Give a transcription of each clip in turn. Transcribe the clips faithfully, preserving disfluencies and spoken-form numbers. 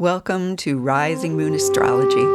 Welcome to Rising Moon Astrology.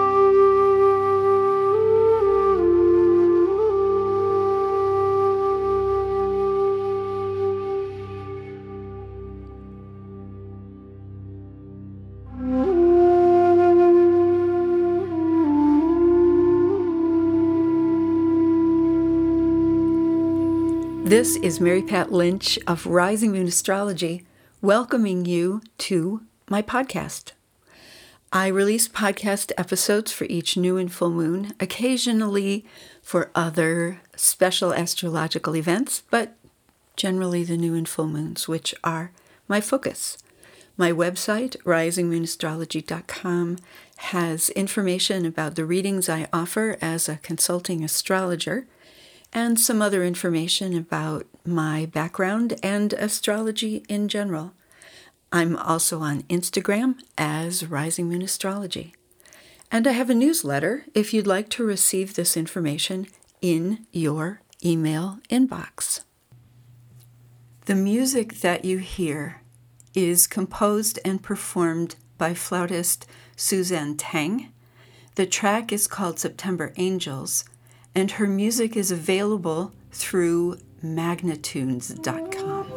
This is Mary Pat Lynch of Rising Moon Astrology, welcoming you to my podcast. I release podcast episodes for each new and full moon, occasionally for other special astrological events, but generally the new and full moons, which are my focus. My website, rising moon astrology dot com, has information about the readings I offer as a consulting astrologer, and some other information about my background and astrology in general. I'm also on Instagram as Rising Moon Astrology. And I have a newsletter if you'd like to receive this information in your email inbox. The music that you hear is composed and performed by flautist Suzanne Tang. The track is called September Angels, and her music is available through magnitunes dot com.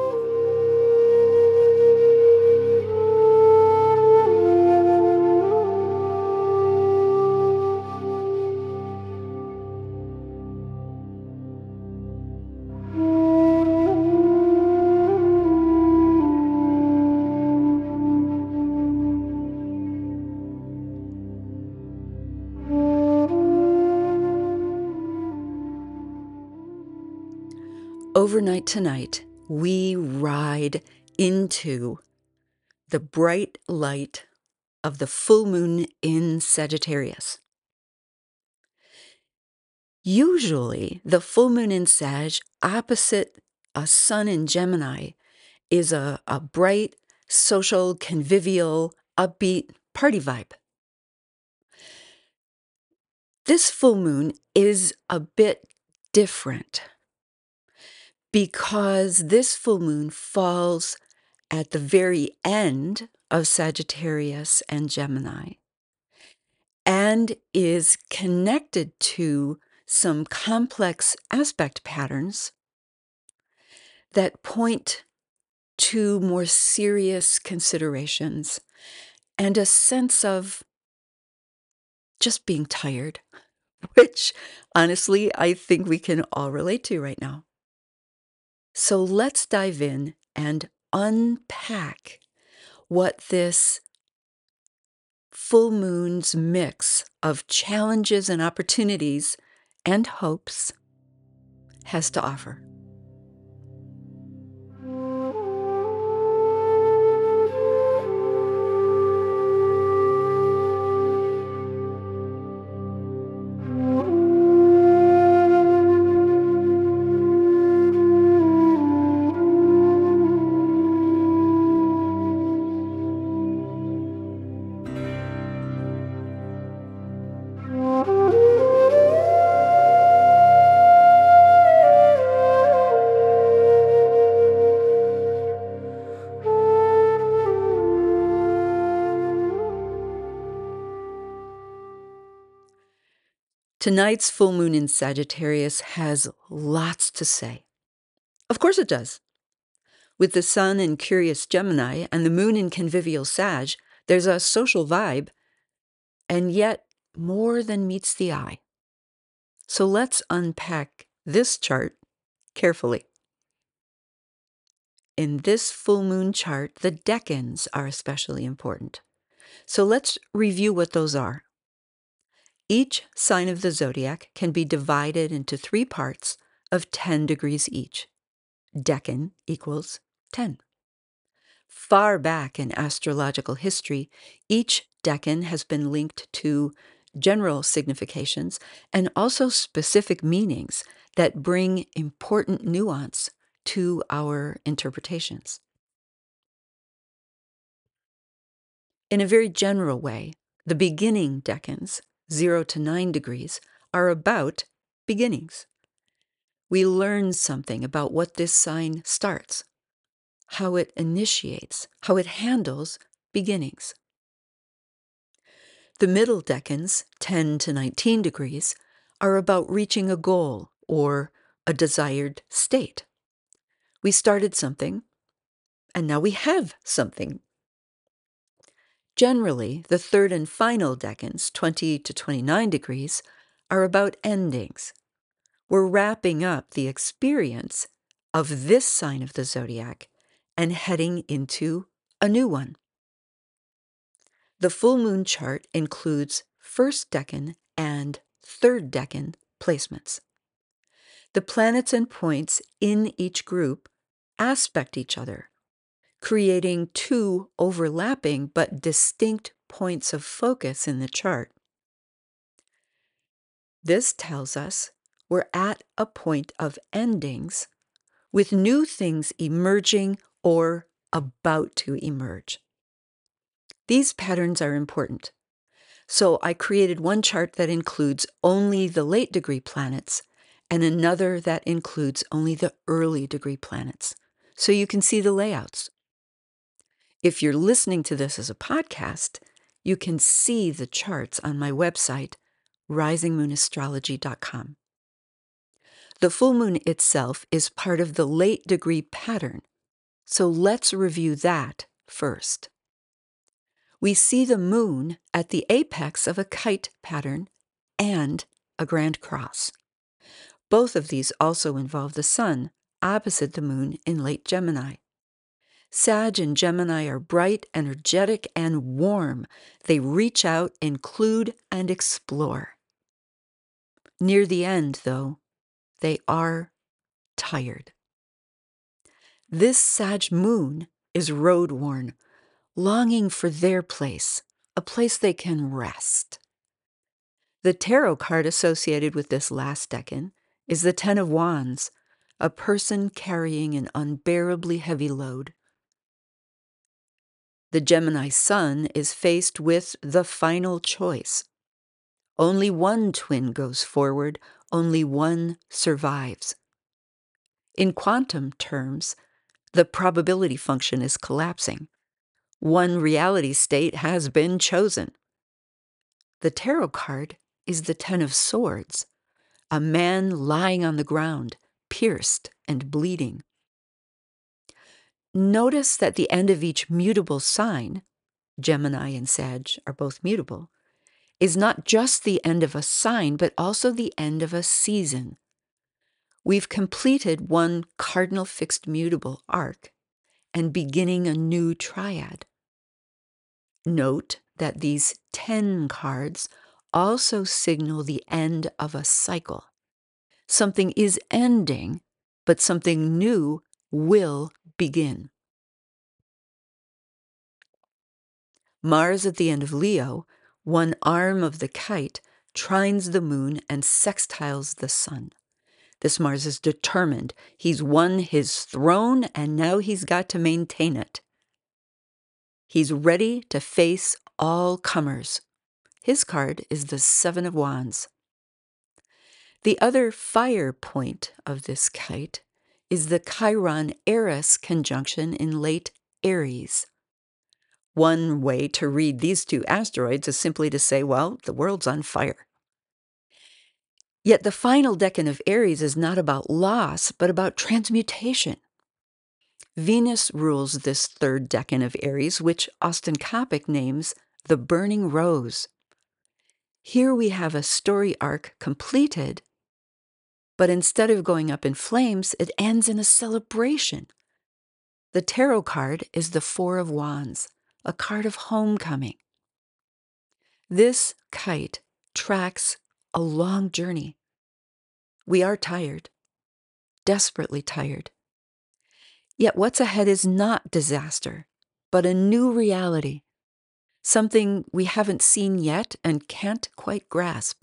Overnight tonight, we ride into the bright light of the full moon in Sagittarius. Usually, the full moon in Sag, opposite a sun in Gemini, is a, a bright, social, convivial, upbeat party vibe. This full moon is a bit different, because this full moon falls at the very end of Sagittarius and Gemini and is connected to some complex aspect patterns that point to more serious considerations and a sense of just being tired, which honestly I think we can all relate to right now. So let's dive in and unpack what this full moon's mix of challenges and opportunities and hopes has to offer. Tonight's full moon in Sagittarius has lots to say. Of course it does. With the sun in curious Gemini and the moon in convivial Sag, there's a social vibe, and yet more than meets the eye. So let's unpack this chart carefully. In this full moon chart, the decans are especially important. So let's review what those are. Each sign of the zodiac can be divided into three parts of ten degrees each. Decan equals ten. Far back in astrological history, each decan has been linked to general significations and also specific meanings that bring important nuance to our interpretations. In a very general way, the beginning decans, zero to nine degrees, are about beginnings. We learn something about what this sign starts, how it initiates, how it handles beginnings. The middle decans, ten to nineteen degrees, are about reaching a goal or a desired state. We started something, and now we have something. Generally, the third and final decans, twenty to twenty-nine degrees, are about endings. We're wrapping up the experience of this sign of the zodiac and heading into a new one. The full moon chart includes first decan and third decan placements. The planets and points in each group aspect each other, creating two overlapping but distinct points of focus in the chart. This tells us we're at a point of endings with new things emerging or about to emerge. These patterns are important. So I created one chart that includes only the late degree planets and another that includes only the early degree planets, so you can see the layouts. If you're listening to this as a podcast, you can see the charts on my website, rising moon astrology dot com. The full moon itself is part of the late degree pattern, so let's review that first. We see the moon at the apex of a kite pattern and a grand cross. Both of these also involve the sun opposite the moon in late Gemini. Sag and Gemini are bright, energetic, and warm. They reach out, include, and explore. Near the end, though, they are tired. This Sag moon is road-worn, longing for their place, a place they can rest. The tarot card associated with this last decan is the Ten of Wands, a person carrying an unbearably heavy load. The Gemini sun is faced with the final choice. Only one twin goes forward, only one survives. In quantum terms, the probability function is collapsing. One reality state has been chosen. The tarot card is the Ten of Swords, a man lying on the ground, pierced and bleeding. Notice that the end of each mutable sign, Gemini and Sag are both mutable, is not just the end of a sign, but also the end of a season. We've completed one cardinal fixed mutable arc and beginning a new triad. Note that these ten cards also signal the end of a cycle. Something is ending, but something new will begin. Mars at the end of Leo, one arm of the kite, trines the moon and sextiles the sun. This Mars is determined. He's won his throne, and now he's got to maintain it. He's ready to face all comers. His card is the Seven of Wands. The other fire point of this kite is the Chiron-Eris conjunction in late Aries. One way to read these two asteroids is simply to say, well, the world's on fire. Yet the final decan of Aries is not about loss, but about transmutation. Venus rules this third decan of Aries, which Austin Coppock names the Burning Rose. Here we have a story arc completed, but instead of going up in flames, it ends in a celebration. The tarot card is the Four of Wands, a card of homecoming. This kite tracks a long journey. We are tired, desperately tired. Yet what's ahead is not disaster, but a new reality, something we haven't seen yet and can't quite grasp.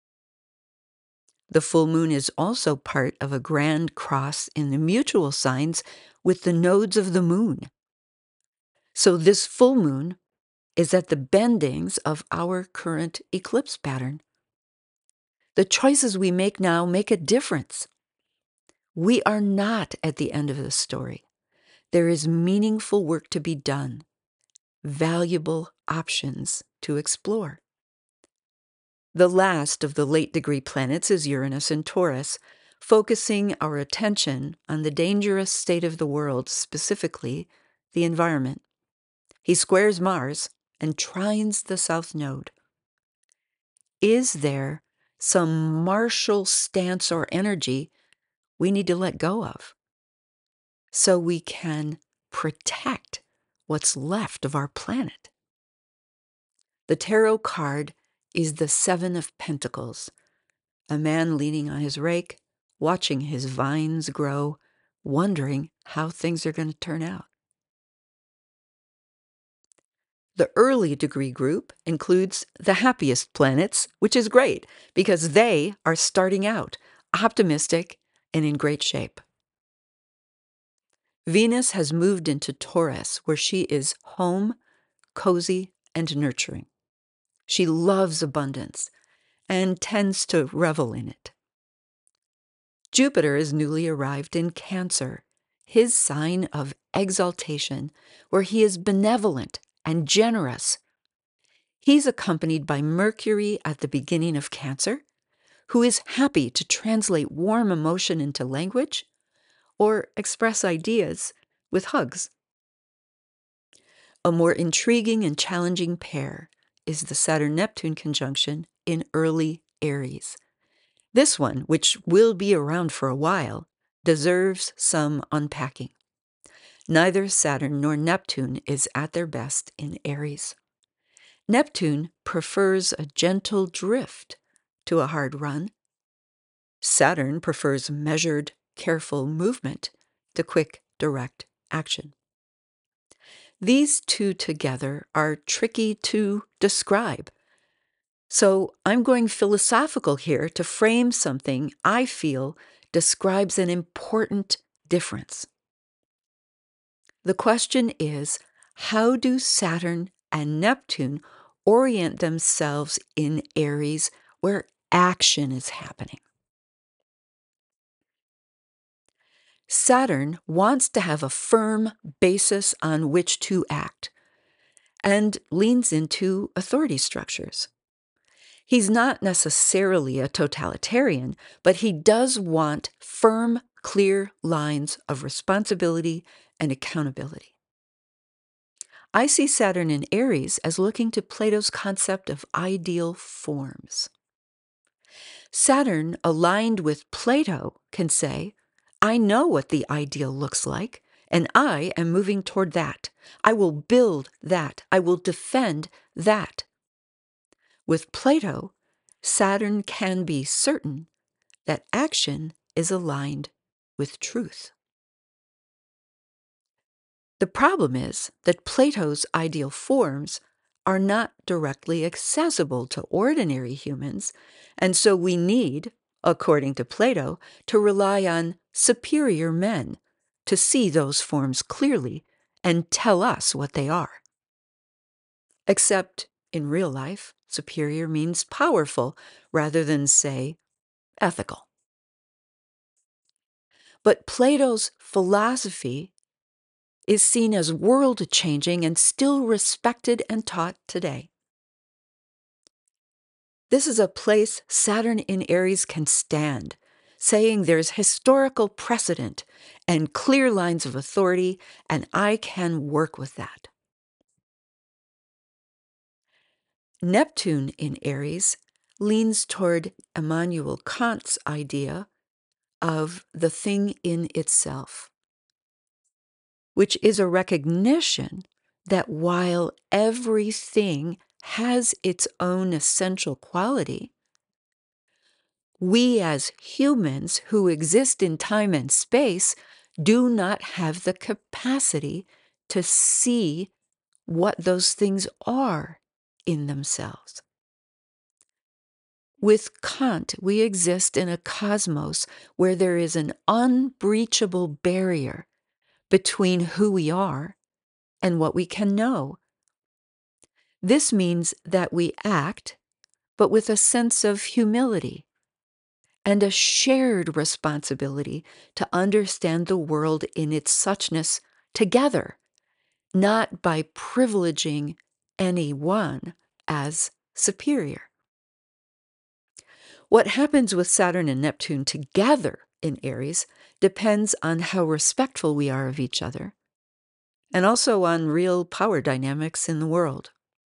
The full moon is also part of a grand cross in the mutual signs with the nodes of the moon. So this full moon is at the bendings of our current eclipse pattern. The choices we make now make a difference. We are not at the end of the story. There is meaningful work to be done, valuable options to explore. The last of the late degree planets is Uranus in Taurus, focusing our attention on the dangerous state of the world, specifically the environment. He squares Mars and trines the south node. Is there some martial stance or energy we need to let go of so we can protect what's left of our planet? The tarot card is the Seven of Pentacles, a man leaning on his rake, watching his vines grow, wondering how things are going to turn out. The early degree group includes the happiest planets, which is great because they are starting out optimistic and in great shape. Venus has moved into Taurus, where she is home, cozy, and nurturing. She loves abundance and tends to revel in it. Jupiter is newly arrived in Cancer, his sign of exaltation, where he is benevolent and generous. He's accompanied by Mercury at the beginning of Cancer, who is happy to translate warm emotion into language or express ideas with hugs. A more intriguing and challenging pair is the Saturn-Neptune conjunction in early Aries. This one, which will be around for a while, deserves some unpacking. Neither Saturn nor Neptune is at their best in Aries. Neptune prefers a gentle drift to a hard run. Saturn prefers measured, careful movement to quick, direct action. These two together are tricky to describe. So I'm going philosophical here to frame something I feel describes an important difference. The question is, how do Saturn and Neptune orient themselves in Aries where action is happening? Saturn wants to have a firm basis on which to act and leans into authority structures. He's not necessarily a totalitarian, but he does want firm, clear lines of responsibility and accountability. I see Saturn in Aries as looking to Plato's concept of ideal forms. Saturn, aligned with Plato, can say, I know what the ideal looks like, and I am moving toward that. I will build that. I will defend that. With Plato, Saturn can be certain that action is aligned with truth. The problem is that Plato's ideal forms are not directly accessible to ordinary humans, and so we need, according to Plato, to rely on superior men to see those forms clearly and tell us what they are. Except in real life, superior means powerful rather than, say, ethical. But Plato's philosophy is seen as world-changing and still respected and taught today. This is a place Saturn in Aries can stand, saying there's historical precedent and clear lines of authority, and I can work with that. Neptune in Aries leans toward Immanuel Kant's idea of the thing in itself, which is a recognition that while everything has its own essential quality, we as humans who exist in time and space do not have the capacity to see what those things are in themselves. With Kant, we exist in a cosmos where there is an unbreachable barrier between who we are and what we can know. This means that we act, but with a sense of humility and a shared responsibility to understand the world in its suchness together, not by privileging any one as superior. What happens with Saturn and Neptune together in Aries depends on how respectful we are of each other, and also on real power dynamics in the world.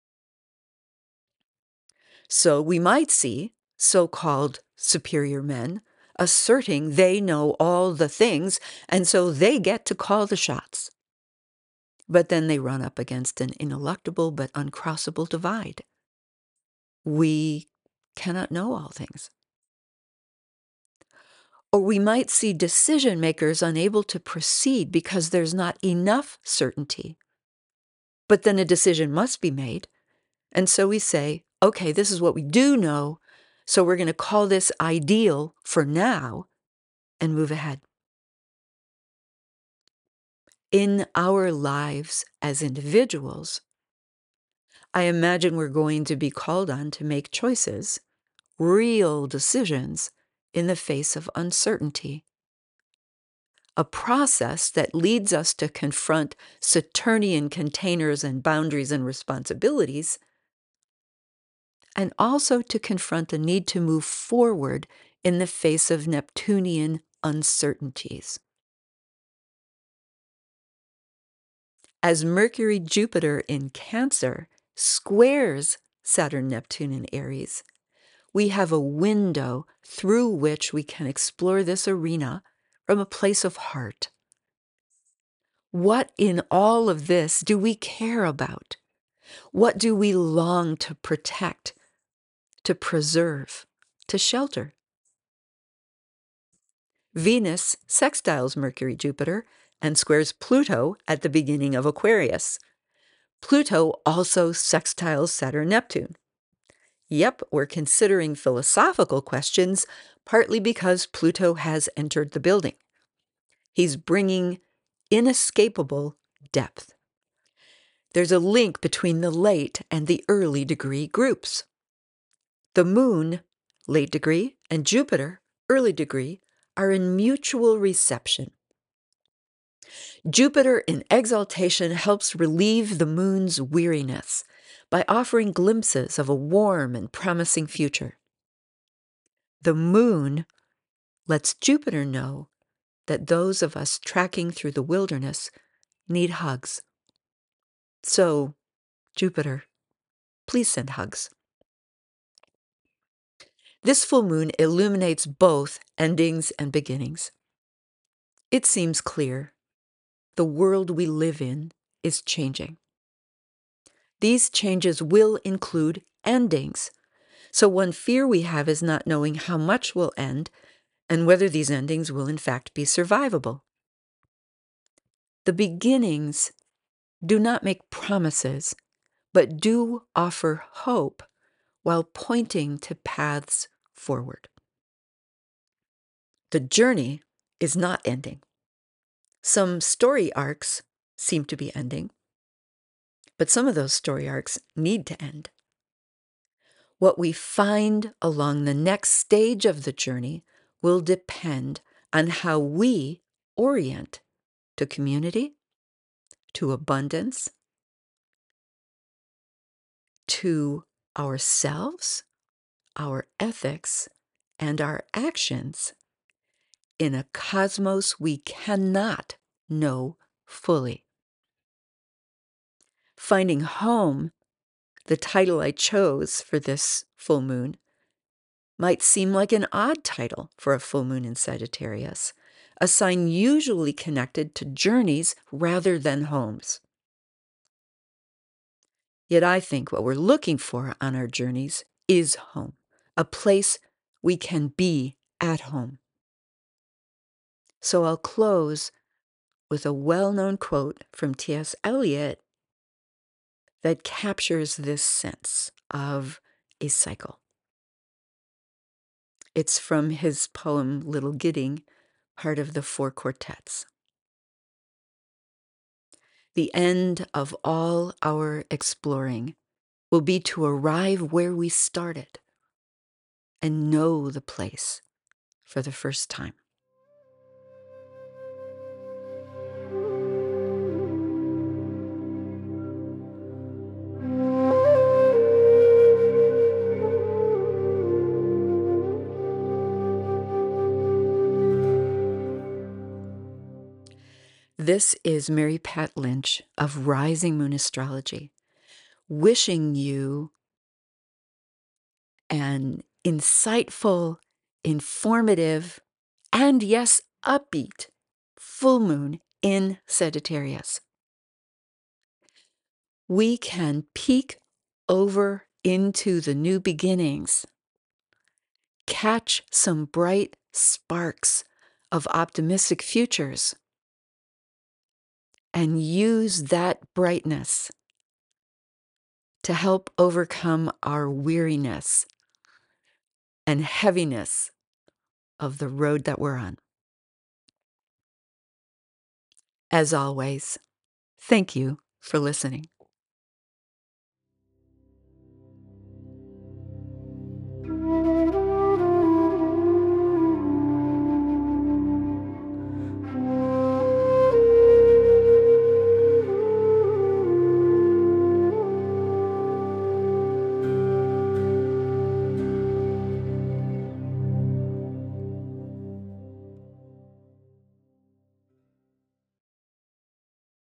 So we might see so-called superior men asserting they know all the things, and so they get to call the shots. But then they run up against an ineluctable but uncrossable divide. We cannot know all things. Or we might see decision makers unable to proceed because there's not enough certainty. But then a decision must be made. And so we say, okay, this is what we do know, so we're going to call this ideal for now and move ahead. In our lives as individuals, I imagine we're going to be called on to make choices, real decisions, in the face of uncertainty. A process that leads us to confront Saturnian containers and boundaries and responsibilities, and also to confront the need to move forward in the face of Neptunian uncertainties. As Mercury-Jupiter in Cancer squares Saturn-Neptune in Aries, we have a window through which we can explore this arena from a place of heart. What in all of this do we care about? What do we long to protect, to preserve, to shelter? Venus sextiles Mercury-Jupiter and squares Pluto at the beginning of Aquarius. Pluto also sextiles Saturn-Neptune. Yep, we're considering philosophical questions, partly because Pluto has entered the building. He's bringing inescapable depth. There's a link between the late and the early degree groups. The Moon, late degree, and Jupiter, early degree, are in mutual reception. Jupiter in exaltation helps relieve the Moon's weariness by offering glimpses of a warm and promising future. The Moon lets Jupiter know that those of us tracking through the wilderness need hugs. So, Jupiter, please send hugs. This full moon illuminates both endings and beginnings. It seems clear. The world we live in is changing. These changes will include endings. So one fear we have is not knowing how much will end and whether these endings will in fact be survivable. The beginnings do not make promises, but do offer hope while pointing to paths forward. The journey is not ending. Some story arcs seem to be ending, but some of those story arcs need to end. What we find along the next stage of the journey will depend on how we orient to community, to abundance, to ourselves, our ethics, and our actions in a cosmos we cannot know fully. Finding home, the title I chose for this full moon, might seem like an odd title for a full moon in Sagittarius, a sign usually connected to journeys rather than homes. Yet I think what we're looking for on our journeys is home, a place we can be at home. So I'll close with a well-known quote from T S Eliot that captures this sense of a cycle. It's from his poem Little Gidding, part of the Four Quartets. The end of all our exploring will be to arrive where we started and know the place for the first time. This is Mary Pat Lynch of Rising Moon Astrology, wishing you an insightful, informative, and yes, upbeat full moon in Sagittarius. We can peek over into the new beginnings, catch some bright sparks of optimistic futures, and use that brightness to help overcome our weariness and heaviness of the road that we're on. As always, thank you for listening.